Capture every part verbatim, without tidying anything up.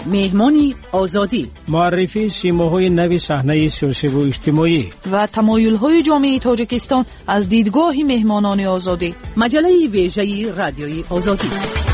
مهمانی آزادی، معرفی سیماهای نوی صحنه سیاسی و اجتماعی و تمایل‌های جامعه تاجیکستان از دیدگاه مهمانان آزادی. مجله ویژه رادیوی آزادی.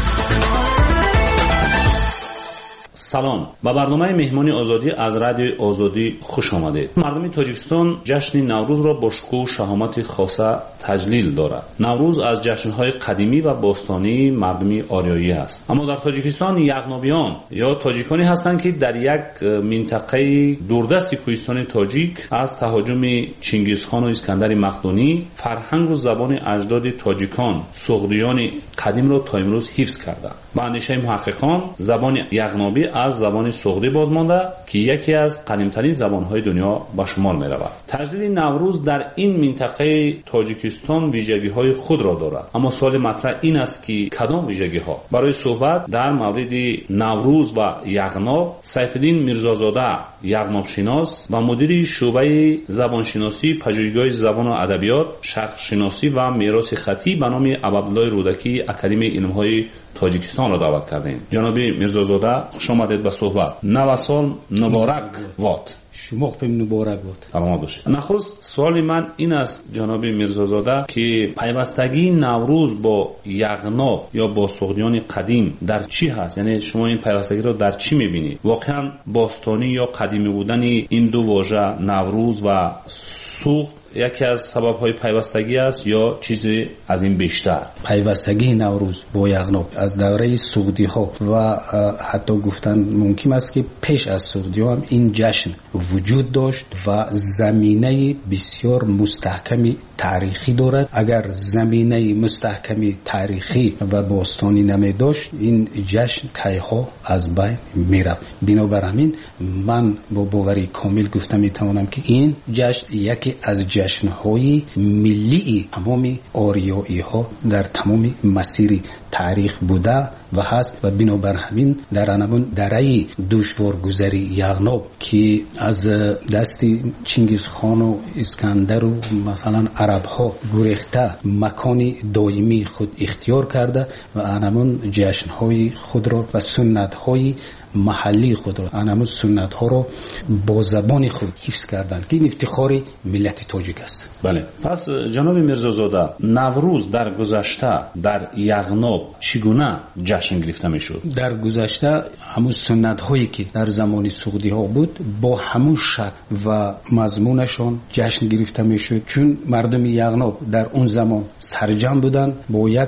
سلام، با برنامه مهمانی آزادی از رادیوی آزادی خوش آمدید. مردم تاجیکستان جشن نوروز را با شکوه و شهامت خاصه تجلیل دارد. نوروز از جشن‌های قدیمی و باستانی مردمی آریایی است. اما در تاجیکستان یغنابیان یا تاجیکانی هستند که در یک منطقه دوردست کوهستان تاجیک از تهاجم چنگیزخان و اسکندر مقدونی فرهنگ و زبان اجداد تاجیکان سغدیان قدیم را تا امروز حفظ کردند. با اندیشه محققان زبان یغنابی از زبان سغدی بازمانده که یکی از قدیمترین زبان‌های دنیا به شمار می‌رود. تجلیل نوروز در این منطقه تاجیکستان ویژگی‌های خود را دارد. اما سوال مطرح این است که کدام ویژگی‌ها؟ برای صحبت در مورد نوروز و یغناب، سیفالدین میرزازاده یغنابشناس و مدیر شعبه زبانشناسی پژوهشگاه زبان و ادبیات، شرق شناسی و میراث خطی به نام عبدالله رودکی اکادمی علم‌های تاجیکستان را دعوت کردیم. جناب میرزازاده خوش آمدید به صحبت. نو سال مبارک باد. شما خپم مبارک باد. سلامت باشید. نخست سوال من این است جناب میرزازاده که پیوستگی نوروز با یغناب یا با سغدیان قدیم در چی هست؟ یعنی شما این پیوستگی را در چی می‌بینید؟ واقعا باستانی یا قدیمی بودن این دو واژه نوروز و سوغد یکی از سبب‌های پیوستگی است یا چیزی از این بیشتر؟ پیوستگی نوروز با یغناب از دوره سغدی‌ها و حتی گفتن ممکن است که پیش از سغدی‌ها هم این جشن وجود داشت و زمینه بسیار مستحکمی تاریخی دارد. اگر زمینه مستحکمی تاریخی و باستانی نمی داشت این جشن کیها از بین میرفت. بنابر همین من با باوری کامل گفتم میتوانم که این جشن یکی از جشن‌های ملی تمام آریایی ها در تمام مسیر تاریخ بوده و هست و بنابر همین در انمون دره دشوارگذری یغناب که از دست چنگیزخان و اسکندر و مثلا عرب ها گریخته مکانی دائمی خود اختیار کرده و انمون جشن‌های خود را و سنت‌های محلی خود را انمون سنت ها را با زبان خود حفظ کردند که این افتخار ملت تاجیک است. بله. پس جناب میرزازاده نوروز در گذشته در یغناب چگونه جشن گرفته میشد؟ در گذشته همون سنت هایی که در زمان سغدی ها بود با همون شکل و مضمونشان جشن گرفته میشد، چون مردم یغناب در اون زمان سرجم بودند با یک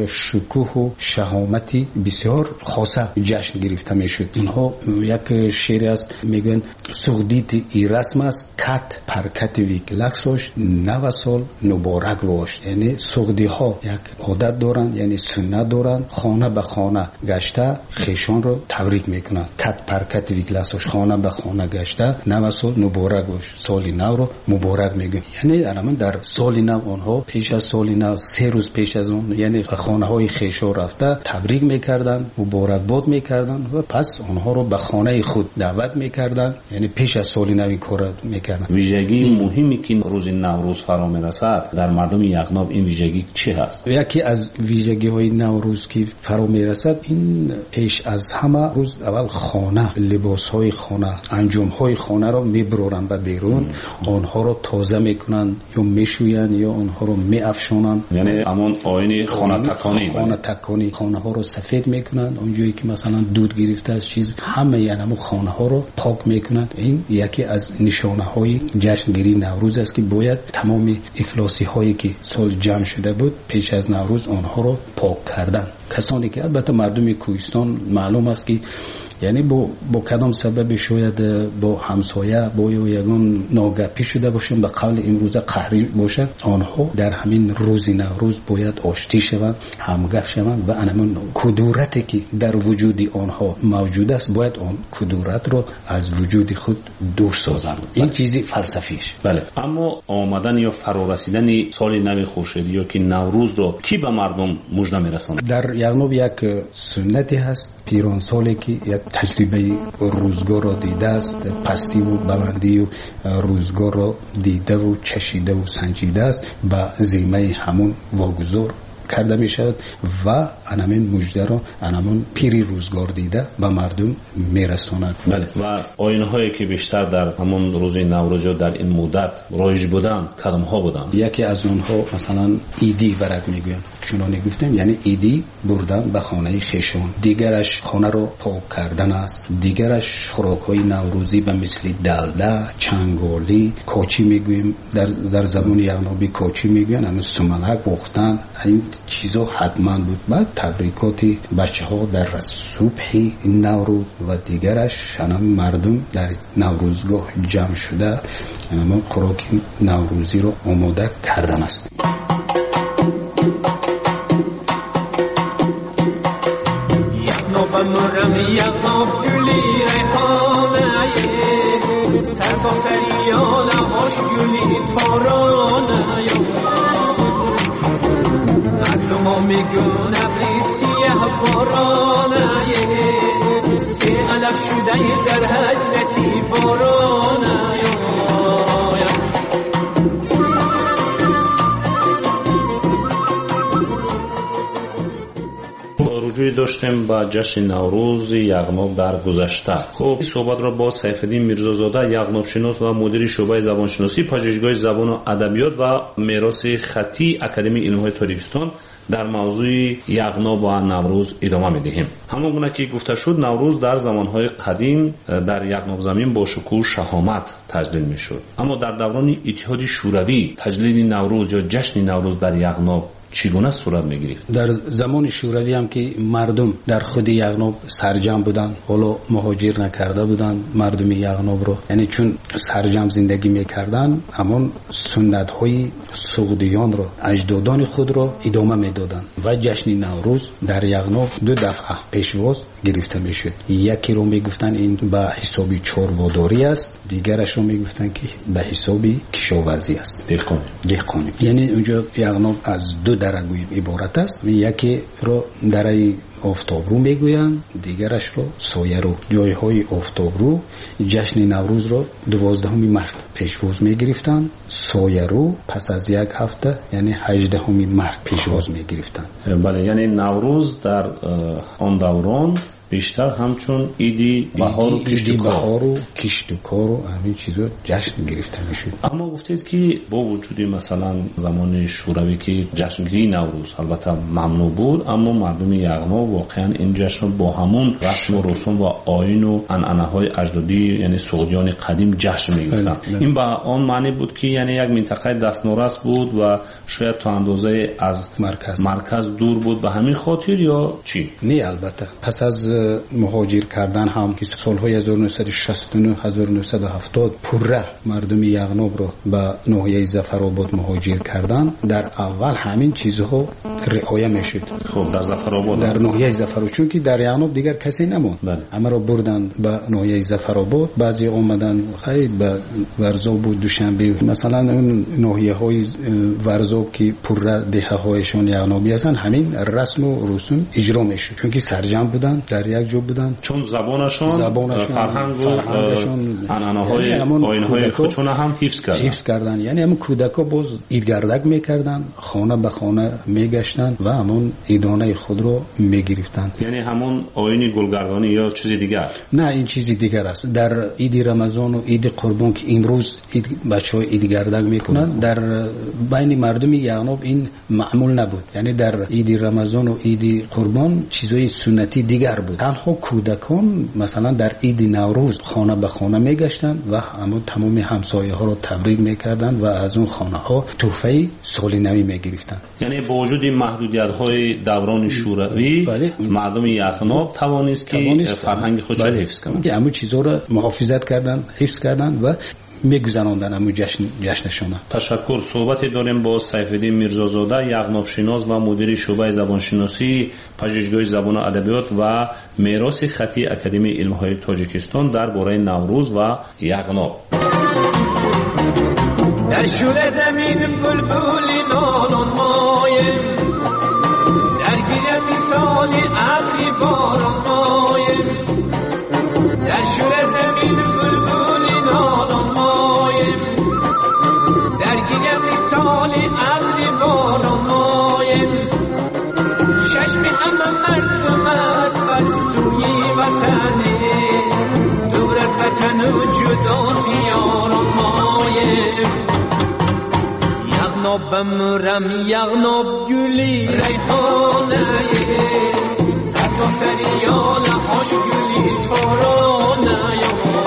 شکوه و شهامتی بسیار خاصه جشن گرفته میشد. اینها یک شعری است میگن سغدیت ای رسم است کت پرکت ویک لکسوش نو سال مبارک باش. یعنی سغدی ها یک عادت دارن، یعنی سنت دارن، خانه به خانه گشته خیشان رو تبریک میکنن. کت پرکت ویک لکسوش خانه به خانه گشته نو سال مبارک باش، سال نو رو مبارک میگن. یعنی الان در سال نو آنها پیش از سال نو سه روز پیش از اون یعنی خانه های خیشا رفته تبریک میکردن، مبارک باد میکردن و پس آنها رو به خانه خود دعوت میکردن، یعنی پیش از سال نو این کار میکردن. ویژگی مهمی که روز نوروز فرا میرسد در مردم یغناب این ویژگی چی هست؟ یکی از ویژگی های نوروز که فرا میرسد این پیش از همه روز اول خانه، لباس های خانه، انجام های خانه رو میبرورن به بیرون، آنها رو تازه میکنن یا میشوین یا آنها رو میافشونن، یعنی همون آیین خانه تکانی خانه تکانی خانه ها رو سفید میکنن. اونجایی که مثلا دود گرفته از چیز همه یعنی همون خانه ها رو پاک میکنن. این یکی از نشانه های جشنگیری نوروز است که باید تمام افلاسی هایی که سال جمع شده بود پیش از نوروز آنها رو پاک کردن. کسانی که البته مردم کوهستان معلوم است که یعنی با با کدام سبب شاید با همسایه با یگان ناگپی شده باشن به قول امروز قهری باشه، آنها در همین روز نوروز باید آشتی شوند، همگپ شوند و همون کدورتی که در وجود آنها موجود است باید آن کدورت رو از وجود خود دور سازند. این بله. چیزی فلسفیش. بله. اما آمدن یا فرا رسیدن سال نو خورشیدی یا که نوروز رو کی به مردم مژده میرسونه؟ در یغناب یک سنتی هست پیران سالی که یک تجربه روزگار را دیده است، پستی و بلندی و روزگار را دیده و چشیده و سنجیده است، با زیمه همون واگذار کرده می شود و انمین مژده رو انمون پیری روزگار دیده به مردم میرسونند. بله. و آیین‌هایی که بیشتر در همون روز نوروز و در این مدت رایج بودن کدام ها بودن؟ یکی از اونها مثلا ایدی ورق میگویم، چون گفتیم یعنی ایدی بردن به خانه خیشون، دیگرش خانه رو پاک کردن است، دیگرش خوراک‌های نوروزی به مثل دلده، چنگالی، کوچی میگویم در در زبان یغنابی کوچی میگوین، همون سمنک پختن، این چیزا حتما بود. بعد تبریکاتی بچه‌ها در صبح نوروز و دیگرش هم مردم در نوروزگاه جمع شده همون خوراک نوروزی رو آماده کردن است. میگون ابری سیاه بارانه سی علف شده در حجرتی بارانه. رجوعی داشتیم با جشن نوروز یغناب در گذشته. خب این صحبت را با سیفالدین میرزازاده، یغناب شناس و مدیر شعبه زبانشناسی پژوهشگاه زبان و ادبیات و میراث خطی اکادمی علوم‌های تاجیکستان در موضوع یغناب و نوروز ادامه میدهیم. همون گونه که گفته شد نوروز در زمانهای قدیم در یغناب زمین با شکوه شهامت تجلیل میشد، اما در دوران اتحاد شوروی تجلیل نوروز یا جشن نوروز در یغناب چگونه صورت میگرفت؟ در زمان شوروی هم که مردم در خود یغناب سرجم بودن، حالا مهاجر نکرده بودن مردم یغناب رو، یعنی چون سرجم زندگی میکردن همون سنت های سعودیان رو، اجدادان خود رو ادامه میدادن و جشن نوروز در یغناب دو دفعه پیشواز گرفته میشد. یکی رو میگفتن این به حسابی چورواداری است، دیگرش رو میگفتن که به حسابی کشاورزی است، دهقانی. دهقانی. یعنی اونجا یغناب از دو درگوی عبارت است. یکی رو درای آفتاب رو میگویند، دیگرش رو سایه رو. جای های آفتاب رو جشن نوروز رو دوازدهم مارس پیشواز میگرفتند، سایه رو پس از یک هفته یعنی هجدهم مارس پیشواز میگرفتند. بله، یعنی نوروز در آن دوران بیشتر همچون ایدی بهار و کشت و بهار و کشت و کار و همین چیزا جشن گرفته میشد. اما گفتید که با وجود مثلا زمان شوروی که جشنگیری نوروز البته ممنوع بود، اما مردم یغناب واقعا این جشن با همون رسم و رسوم و آیین و عنعنه‌های اجدادی یعنی سعودیان قدیم جشن می‌گرفتن. این با آن معنی بود که یعنی یک منطقه دستنورس بود و شاید تا اندازه از مرکز مرکز دور بود به همین خاطر یا چی؟ نه، البته پس از مهاجر کردن هم که سالهای هزار و نهصد و شصت و نه هزار و نهصد و هفتاد پره مردم یغناب رو به ناحیه ظفرآباد مهاجر کردن، در اول همین چیزها رعایت میشد. خب در ظفرآباد، در ناحیه ظفرآباد، چون که در یغناب دیگر کسی نموند، همه رو بردن به ناحیه ظفرآباد. بعضی اومدن خیلی به ورزاب و دوشنبه، مثلا اون ناحیه های ورزاب که پره دهه هایشون یغنابی هستن، همین رسم و رسوم اجرا میشد، چون که سرجم بودن، در یک جو بودن، چون زبانشون, زبانشون فرهنگ و عنعنه‌های آیین‌های خودشون هم حفظ کردن. حفظ کردن. یعنی همون کودکا باز ایدگردک میکردن، خانه به خانه میگشتن و همون ایدانه خود رو میگرفتن. یعنی همون آیین گلگردانی یا چیزی دیگر؟ نه، این چیزی دیگر است. در عید رمضان و عید قربان که امروز بچه‌ها ایدگردک میکنن، در بین مردم یغناب این معمول نبود. یعنی در عید رمضان و عید قربان چیزای سنتی دیگر بود. تنها کودکان مثلا در عید نوروز خانه به خانه میگشتن و همون تمام همسایه ها رو تبریک میکردن و از اون خانه ها تحفه سال نو میگرفتن. یعنی با وجود محدودیت های دوران شوروی مردم یغناب توانست که فرهنگ خودش رو حفظ کنند. همون چیزا رو محافظت کردن، حفظ کردن و میگذراندن همون جشن جشنشون. تشکر. صحبتی داریم با سیفالدین میرزازاده، یغناب شناس و مدیر شعبه زبانشناسی پژوهشگاه زبان و ادبیات و میراث خطی اکادمی علوم‌های تاجیکستان درباره نوروز و یغناب. در شوره زمین بلبلی نالان مایم، در گیره مثالی ابری باران مایم، در شوره زمین بلبلی نالان مایم، در گیره مثالی ابری باران مایم، ششم همه وطنی دور از وطن و جدا خیاران مایم یغناب بمرم یغناب گلی ریحانه سرتا سریال هاش گلی تارانه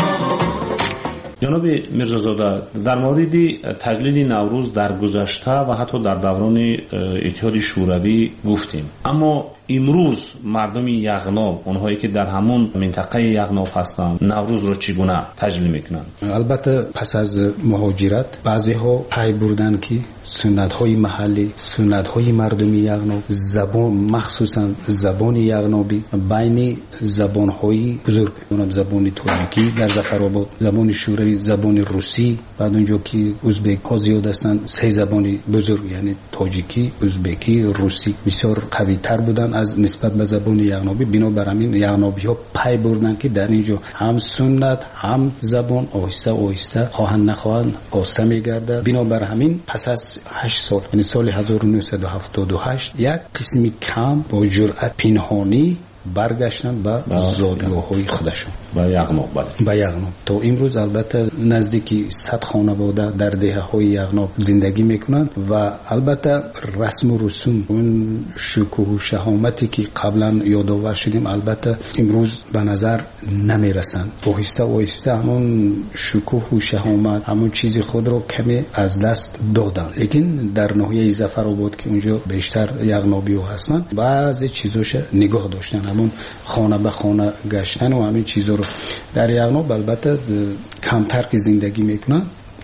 جناب میرزازاده، در مورد تجلیل نوروز در گذشته و حتی در دوران اتحاد شوروی گفتیم، اما امروز مردم یغناب، اونهایی که در همون منطقه یغناب هستند، نوروز رو چگونه تجلیل میکنند؟ البته پس از مهاجرت بعضی ها پی بردن که سنت های محلی، سنت های مردم یغناب، زبان مخصوصا زبان یغنابی بین زبان های بزرگ، زبان ترکی در ظفرآباد، زبان شوروی، زبان روسی، بعد اونجا که ازبک ها زیاد هستند سه زبان بزرگ یعنی تاجیکی، ازبکی، روسی بسیار قوی تر بودن از نسبت به زبان یغنابی. بنابر همین یغنابی ها پی بردن که در اینجا هم سنت هم زبان آهسته آهسته خواهند نخواهند آسته میگردد. بنابر همین پس از هشت سال یعنی سال هزار و نهصد و هفتاد و هشت یک قسمی کم با جرأت پنهانی برگشتن به زادگاه های خودشون به یغناب. به یغناب تا امروز البته نزدیکی صد خانواده در دهه های یغناب زندگی میکنند و البته رسم و رسوم اون شکوه و شهامتی که قبلا یادآور شدیم البته امروز به نظر نمیرسند. آهسته آهسته همون شکوه و شهامت همون چیزی خود رو کمی از دست دادن. لیکن در ناحیه ظفرآباد که اونجا بیشتر یغنابی ها هستند بعضی چیزاش نگاه داشتن، همون خانه به خانه گشتن و همین چیزا رو. در یغناب البته کمتر که زندگی میکنن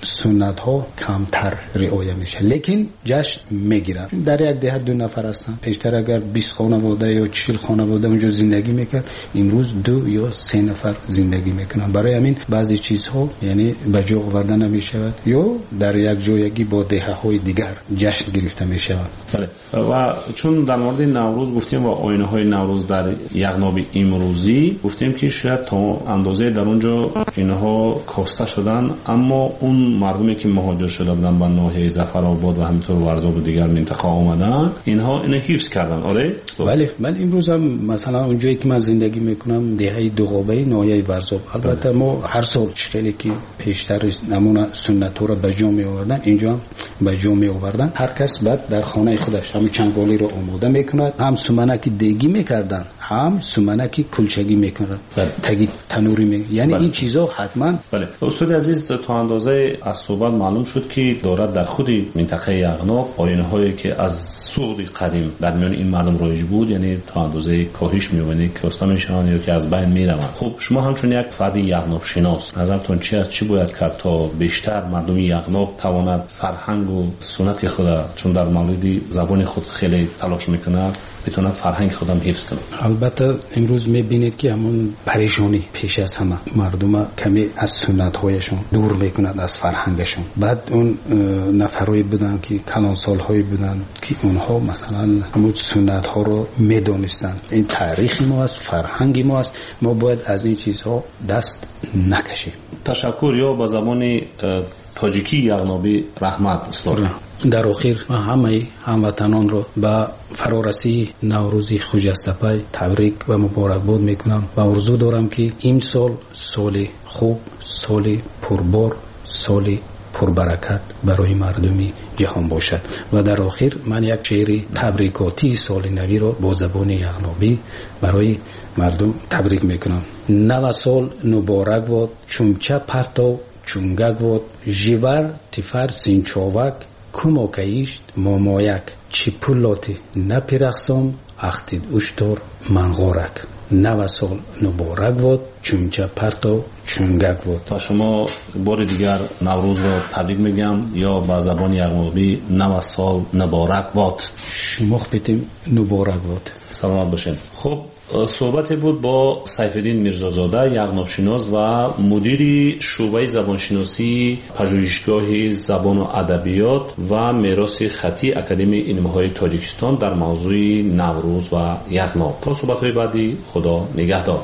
سنت ها کمتر رعایت میشه، لیکن جشن میگیرن. در یک دهه دو نفر هستن، پیشتر اگر بیست خانواده یا چهل خانواده اونجا زندگی میکرد امروز دو یا سه نفر زندگی میکنن. برای همین بعضی چیزها یعنی به جا آورده نمیشود یا در یک جایگی با دهه های دیگر جشن گرفته میشود. بله. و چون در مورد نوروز گفتیم و آیین های نوروز در یغناب امروزی گفتیم که شاید تا اندازه در اونجا اینها کاسته شدن، اما اون مردمی که مهاجر شده بودن به ناحیه ظفرآباد و همینطور ورزاب و دیگر منطقه آمدن اینها اینو حفظ کردن. آره بله. من امروز هم مثلا اونجایی که من زندگی میکنم دهه دوغابه ناحیه ورزاب، البته ما هر سال خیلی که پیشتر نمونه سنت رو به جا می آوردن اینجا هم به جا می آوردن. هر کس بعد در خانه خودش هم چنگالی رو آماده میکند، هم سومنک دیگی میکردن هم سومنک کلچگی میکنن، تگی تنوری می یعنی بله. این چیزا حتما. بله استاد عزیز، تا اندازه از صحبت معلوم شد که دارد در خود منطقه یغناب آیین‌هایی که از سود قدیم در میان این مردم رایج بود یعنی تا اندازه کاهش می‌یابند، کاسته میشن یا که از بین میروند. خب شما همچون یک فرد یغناب شناس نظرتون چی است؟ چی باید کرد تا بیشتر مردم یغناب تواند فرهنگ و سنت خود، چون در مورد زبان خود خیلی تلاش میکنه، بتونه فرهنگ خودم حفظ کنه؟ البته امروز میبینید که همون پریشانی پیش از همه مردم کمی از سنت هایشون دور میکنند، از فرهنگشون. بعد اون نفرایی بودن که کلان سالهایی بودن که اونها مثلا همون سنت ها رو میدونستن. این تاریخ ما است، فرهنگ ما است، ما باید از این چیزها دست نکشیم. تشکر. یا با زبان تاجیکی یغنابی رحمت استاد. در آخر همه هموطنان رو به فرارسی نوروز خجسته تبریک و مبارکباد میکنم و آرزو دارم که این سال سال خوب، سال پربار، سال پربرکت برای مردمی جهان باشد. و در آخر من یک شعر تبریکاتی سال نوی رو با زبان یغنابی برای مردم تبریک میکنم. نو سال مبارک باد، چومچه پرتو چونگک باد، جیور تفر سینچاوک، کما کهیشت مامایک، چی پولاتی نپیرخسام اختید اشتار منغارک. نو سال مبارک باد، چونچه پرتو چونگک بود. تا شما بار دیگر نوروز رو تبریک میگم یا با زبان یغنابی نو سال مبارک باد. شما خبتیم مبارک باد. سلامت باشین. خب صحبت بود با سیفالدین میرزازاده، یغنابشناس و مدیر شعبه زبانشناسی پژوهشگاه زبان و ادبیات و میراث خطی اکادمی علم‌های تاجیکستان در موضوع نوروز و یغناب. تا صحبت‌های بعدی خدا نگهدار.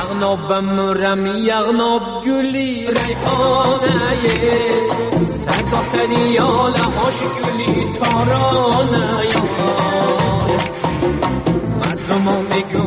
یغنابم رم یغناب گلی ریحانه سرتا سریال هاش گلی تارانه مردم